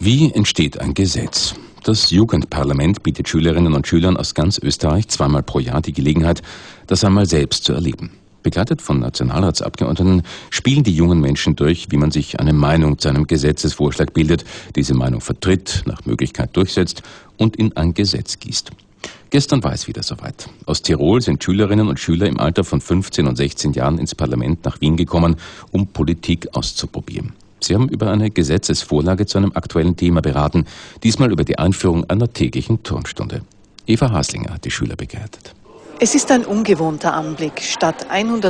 Wie entsteht ein Gesetz? Das Jugendparlament bietet Schülerinnen und Schülern aus ganz Österreich zweimal pro Jahr die Gelegenheit, das einmal selbst zu erleben. Begleitet von Nationalratsabgeordneten spielen die jungen Menschen durch, wie man sich eine Meinung zu einem Gesetzesvorschlag bildet, diese Meinung vertritt, nach Möglichkeit durchsetzt und in ein Gesetz gießt. Gestern war es wieder soweit. Aus Tirol sind Schülerinnen und Schüler im Alter von 15 und 16 Jahren ins Parlament nach Wien gekommen, um Politik auszuprobieren. Sie haben über eine Gesetzesvorlage zu einem aktuellen Thema beraten, diesmal über die Einführung einer täglichen Turnstunde. Eva Haslinger hat die Schüler begleitet. Es ist ein ungewohnter Anblick. Statt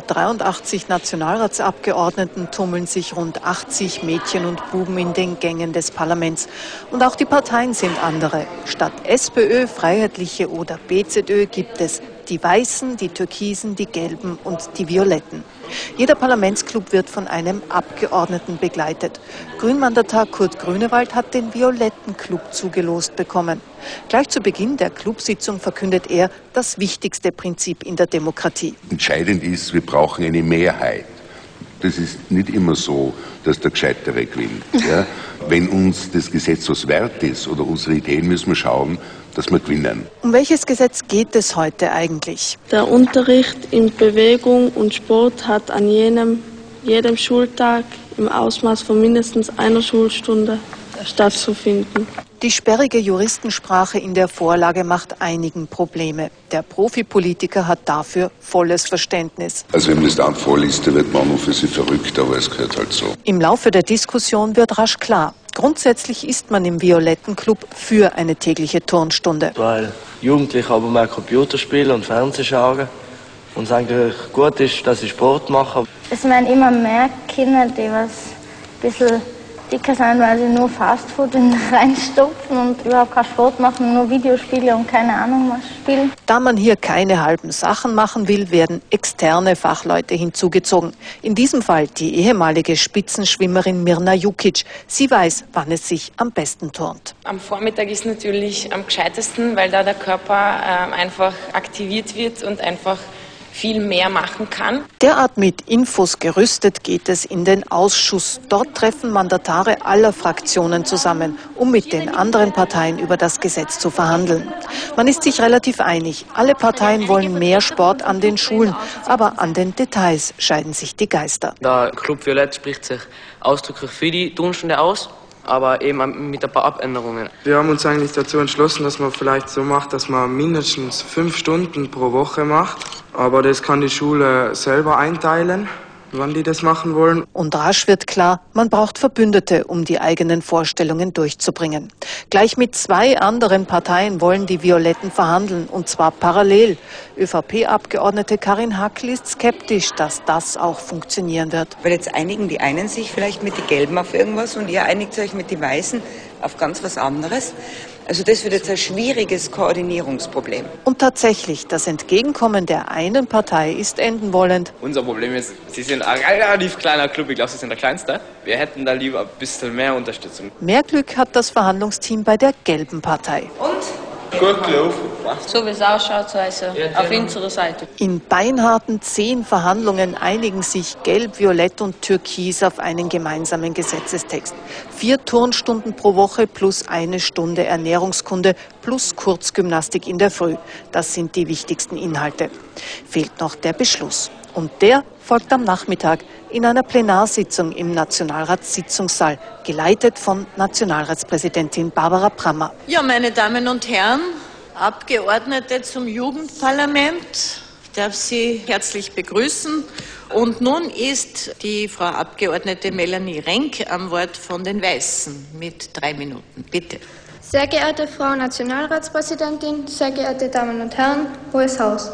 183 Nationalratsabgeordneten tummeln sich rund 80 Mädchen und Buben in den Gängen des Parlaments. Und auch die Parteien sind andere. Statt SPÖ, Freiheitliche oder BZÖ gibt es die Weißen, die Türkisen, die Gelben und die Violetten. Jeder Parlamentsclub wird von einem Abgeordneten begleitet. Grünmandatar Kurt Grünewald hat den Violetten-Club zugelost bekommen. Gleich zu Beginn der Clubsitzung verkündet er das wichtigste Prinzip in der Demokratie. Entscheidend ist, wir brauchen eine Mehrheit. Das ist nicht immer so, dass der Gescheitere gewinnt. Ja? Wenn uns das Gesetz was wert ist oder unsere Ideen, müssen wir schauen, dass wir gewinnen. Um welches Gesetz geht es heute eigentlich? Der Unterricht in Bewegung und Sport hat an jedem Schultag im Ausmaß von mindestens einer Schulstunde stattzufinden. Die sperrige Juristensprache in der Vorlage macht einigen Probleme. Der Profipolitiker hat dafür volles Verständnis. Also wenn man das dann vorliest, wird man nur für sie verrückt, aber es gehört halt so. Im Laufe der Diskussion wird rasch klar. Grundsätzlich ist man im Violetten-Club für eine tägliche Turnstunde. Weil Jugendliche aber mehr Computerspiele und Fernsehen schauen und es eigentlich gut ist, dass sie Sport machen. Es werden immer mehr Kinder, die was ein bisschen dicker sind, weil sie nur Fastfood reinstopfen und überhaupt keinen Sport machen, nur Videospiele und keine Ahnung was spielen. Da man hier keine halben Sachen machen will, werden externe Fachleute hinzugezogen. In diesem Fall die ehemalige Spitzenschwimmerin Mirna Jukic. Sie weiß, wann es sich am besten turnt. Am Vormittag ist natürlich am gescheitesten, weil da der Körper einfach aktiviert wird und einfach viel mehr machen kann. Derart mit Infos gerüstet geht es in den Ausschuss. Dort treffen Mandatare aller Fraktionen zusammen, um mit den anderen Parteien über das Gesetz zu verhandeln. Man ist sich relativ einig. Alle Parteien wollen mehr Sport an den Schulen, aber an den Details scheiden sich die Geister. Der Club Violett spricht sich ausdrücklich für die Turnstunde aus, aber eben mit ein paar Abänderungen. Wir haben uns eigentlich dazu entschlossen, dass man vielleicht so macht, dass man mindestens 5 Stunden pro Woche macht. Aber das kann die Schule selber einteilen, wann die das machen wollen. Und rasch wird klar, man braucht Verbündete, um die eigenen Vorstellungen durchzubringen. Gleich mit 2 anderen Parteien wollen die Violetten verhandeln, und zwar parallel. ÖVP-Abgeordnete Karin Hackl ist skeptisch, dass das auch funktionieren wird. Weil jetzt einigen die einen sich vielleicht mit den Gelben auf irgendwas und ihr einigt euch mit den Weißen auf ganz was anderes. Also das wird jetzt ein schwieriges Koordinierungsproblem. Und tatsächlich, das Entgegenkommen der einen Partei ist enden wollend. Unser Problem ist, sie sind ein relativ kleiner Club, ich glaube, sie sind der kleinste. Wir hätten da lieber ein bisschen mehr Unterstützung. Mehr Glück hat das Verhandlungsteam bei der gelben Partei. Und? Gut gelaufen. So wie es ausschaut, so ist er auf unserer Seite. In beinharten 10 Verhandlungen einigen sich Gelb, Violett und Türkis auf einen gemeinsamen Gesetzestext. 4 Turnstunden pro Woche plus 1 Stunde Ernährungskunde plus Kurzgymnastik in der Früh. Das sind die wichtigsten Inhalte. Fehlt noch der Beschluss. Und der folgt am Nachmittag in einer Plenarsitzung im Nationalratssitzungssaal, geleitet von Nationalratspräsidentin Barbara Brammer. Ja, meine Damen und Herren, Abgeordnete zum Jugendparlament, ich darf Sie herzlich begrüßen. Und nun ist die Frau Abgeordnete Melanie Renk am Wort von den Weißen mit 3 Minuten. Bitte. Sehr geehrte Frau Nationalratspräsidentin, sehr geehrte Damen und Herren, Hohes Haus.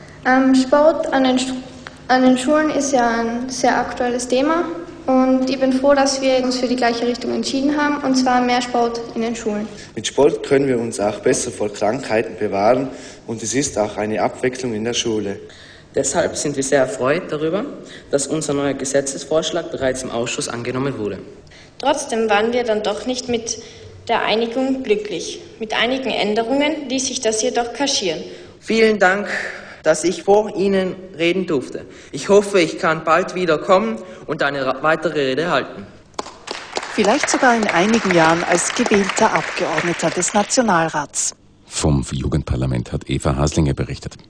Sport an den Schulen ist ja ein sehr aktuelles Thema und ich bin froh, dass wir uns für die gleiche Richtung entschieden haben, und zwar mehr Sport in den Schulen. Mit Sport können wir uns auch besser vor Krankheiten bewahren und es ist auch eine Abwechslung in der Schule. Deshalb sind wir sehr erfreut darüber, dass unser neuer Gesetzesvorschlag bereits im Ausschuss angenommen wurde. Trotzdem waren wir dann doch nicht mit der Einigung glücklich. Mit einigen Änderungen ließ sich das jedoch kaschieren. Vielen Dank, dass ich vor Ihnen reden durfte. Ich hoffe, ich kann bald wieder kommen und eine weitere Rede halten. Vielleicht sogar in einigen Jahren als gewählter Abgeordneter des Nationalrats. Vom Jugendparlament hat Eva Haslinger berichtet.